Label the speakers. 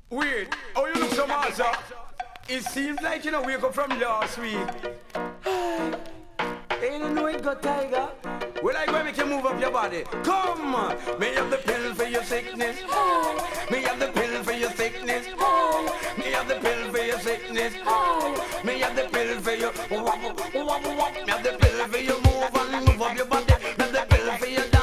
Speaker 1: Wait, oh you look so master. It seems like you know wake up from last week. Ain't you know it got tiger? Well, I go make you move up your body. Come, me have the pill for your sickness. Me have the pill for your sickness. Me have the pill for your sickness. Me have the pill for your wop, wop, wop. Me have the pill for your move and move up your body. Me have the pill for your